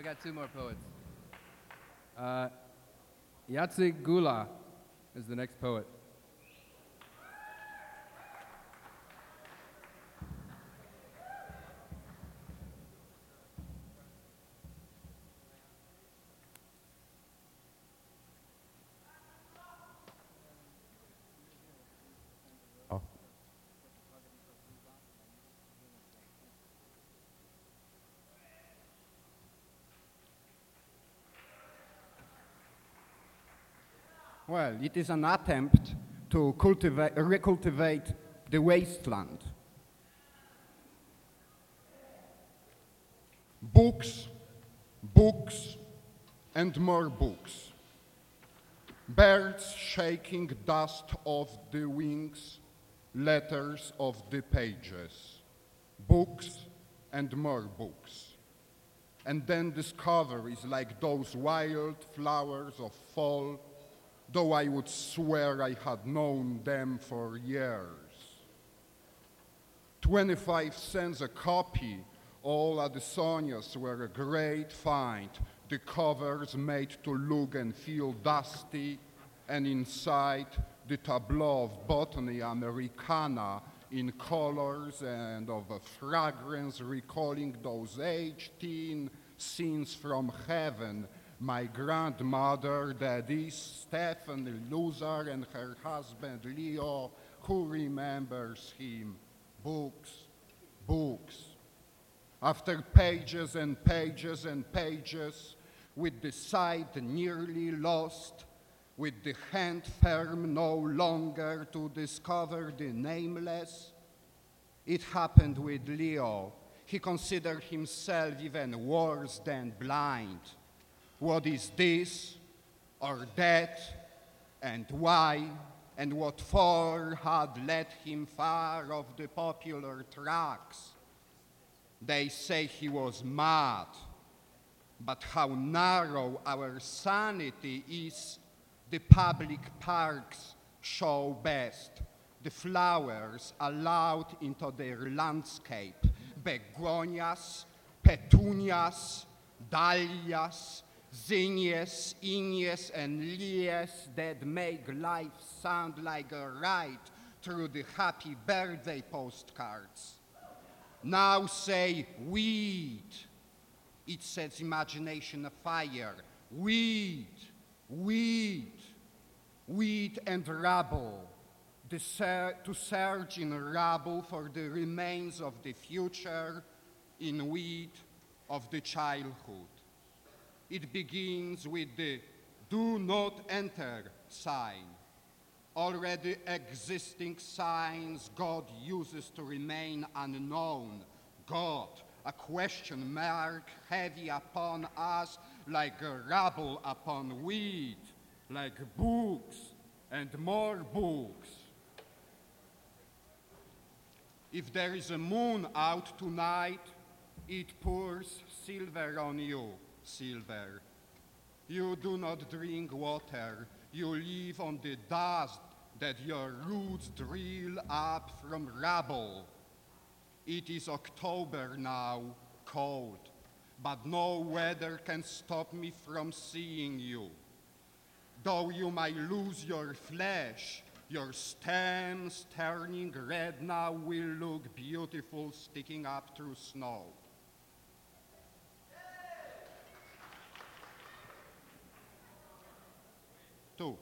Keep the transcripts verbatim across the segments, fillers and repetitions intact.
We got two more poets. Uh, Jacek Gula is the next poet. Oh. Well, it is an attempt to cultivate, recultivate the wasteland. Books, books, and more books. Birds shaking dust off the wings, letters of the pages. Books and more books. And then discoveries like those wild flowers of fall, though I would swear I had known them for years. twenty-five cents a copy, all Addisonias were a great find. The covers made to look and feel dusty, and inside the tableau of Botany Americana in colors and of a fragrance recalling those eighteen scenes from heaven. My grandmother, that is Stephanie Loser, and her husband Leo, who remembers him. Books, books. After pages and pages and pages, with the sight nearly lost, with the hand firm no longer to discover the nameless, it happened with Leo. He considered himself even worse than blind. What is this or that, and why, and what for had led him far off the popular tracks? They say he was mad, but how narrow our sanity is, the public parks show best. The flowers allowed into their landscape, begonias, petunias, dahlias, zinnias, zinnias, and lias that make life sound like a ride through the happy birthday postcards. Now say weed. It sets imagination afire. Weed, weed, weed and rubble. The ser- to search in rubble for the remains of the future, in weed of the childhood. It begins with the do not enter sign. Already existing signs God uses to remain unknown. God, a question mark heavy upon us like a rubble upon weed, like books and more books. If there is a moon out tonight, it pours silver on you, silver. You do not drink water. You live on the dust that your roots drill up from rubble. It is October now, cold, but no weather can stop me from seeing you. Though you might lose your flesh, your stems turning red now will look beautiful sticking up through snow. Two.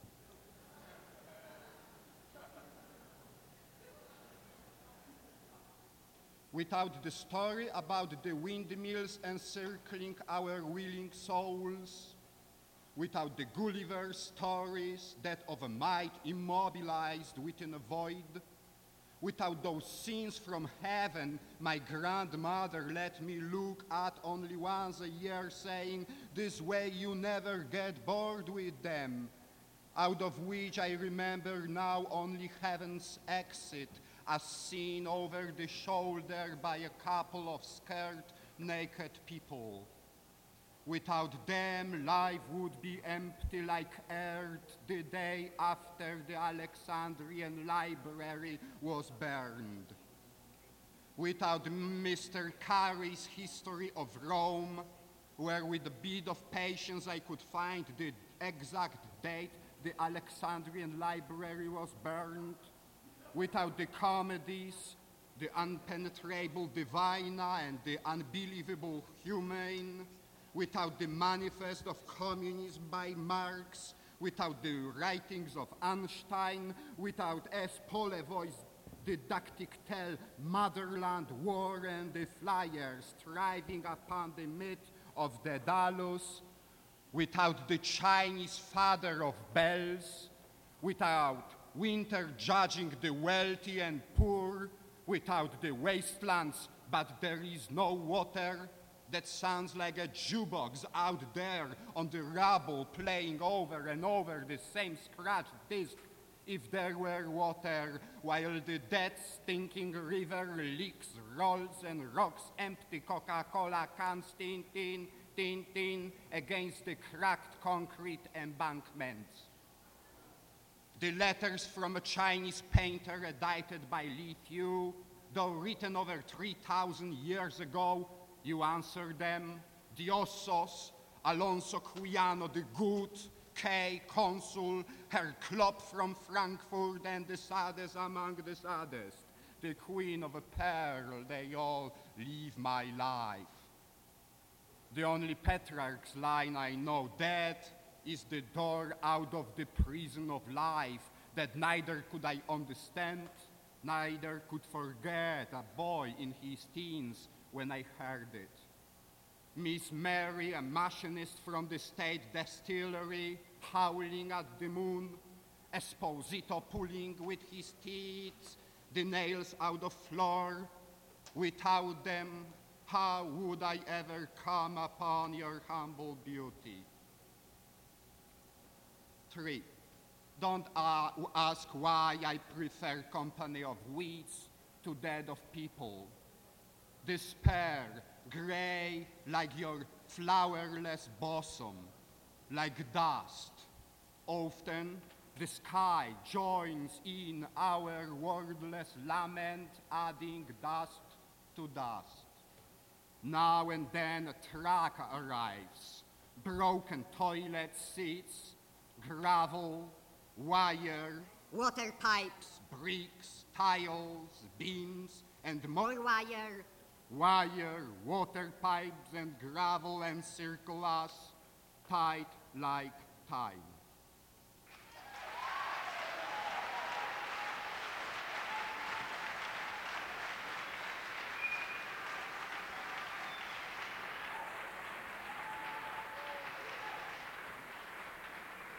Without the story about the windmills encircling our willing souls, without the Gulliver stories, that of a might immobilized within a void, without those scenes from heaven my grandmother let me look at only once a year, saying, this way you never get bored with them, out of which I remember now only heaven's exit, as seen over the shoulder by a couple of scared, naked people. Without them, life would be empty like earth the day after the Alexandrian library was burned. Without Mister Carey's history of Rome, where with a bit of patience I could find the exact date the Alexandrian library was burned, without the comedies, the unpenetrable Divina and the unbelievable Humane, without the manifest of communism by Marx, without the writings of Einstein, without S. Polevoy's didactic tale Motherland War and the flyers thriving upon the myth of Daedalus, without the Chinese father of bells, without winter judging the wealthy and poor, without the wastelands but there is no water, that sounds like a jukebox out there on the rubble playing over and over the same scratched disc. If there were water, while the dead stinking river leaks, rolls and rocks empty Coca-Cola cans, tin, tin, tin, tin, against the cracked concrete embankments. The letters from a Chinese painter edited by Li Fu, though written over three thousand years ago, you answer them, Diosos, Alonso Cuyano the Good, K, Consul, Herr Klopp from Frankfurt, and the saddest among the saddest, the Queen of a Pearl, they all leave my life. The only Petrarch's line I know, death is the door out of the prison of life, that neither could I understand, neither could forget a boy in his teens when I heard it. Miss Mary, a machinist from the state distillery, howling at the moon, Esposito pulling with his teeth the nails out of floor. Without them, how would I ever come upon your humble beauty? Three, don't uh, ask why I prefer company of weeds to dead of people. Despair, gray like your flowerless bosom, like dust. Often the sky joins in our wordless lament, adding dust to dust. Now and then a truck arrives, broken toilet seats, gravel, wire, water pipes, bricks, tiles, beams, and more more wire, wire, water pipes, and gravel encircle us tight like time.